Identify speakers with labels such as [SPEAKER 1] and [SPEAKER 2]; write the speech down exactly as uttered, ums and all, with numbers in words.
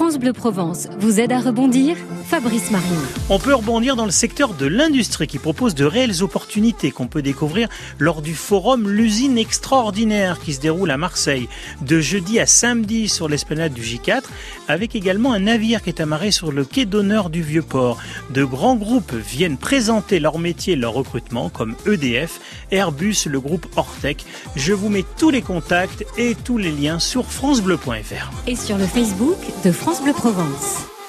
[SPEAKER 1] France Bleu Provence vous aide à rebondir, Fabrice Marion.
[SPEAKER 2] On peut rebondir dans le secteur de l'industrie qui propose de réelles opportunités qu'on peut découvrir lors du forum L'usine extraordinaire qui se déroule à Marseille de jeudi à samedi sur l'esplanade du J quatre, avec également un navire qui est amarré sur le quai d'honneur du Vieux-Port. De grands groupes viennent présenter leur métier et leur recrutement comme E D F, Airbus, le groupe Ortec. Je vous mets tous les contacts et tous les liens sur francebleu point f r.
[SPEAKER 1] Et sur le Facebook de France Bleu Provence.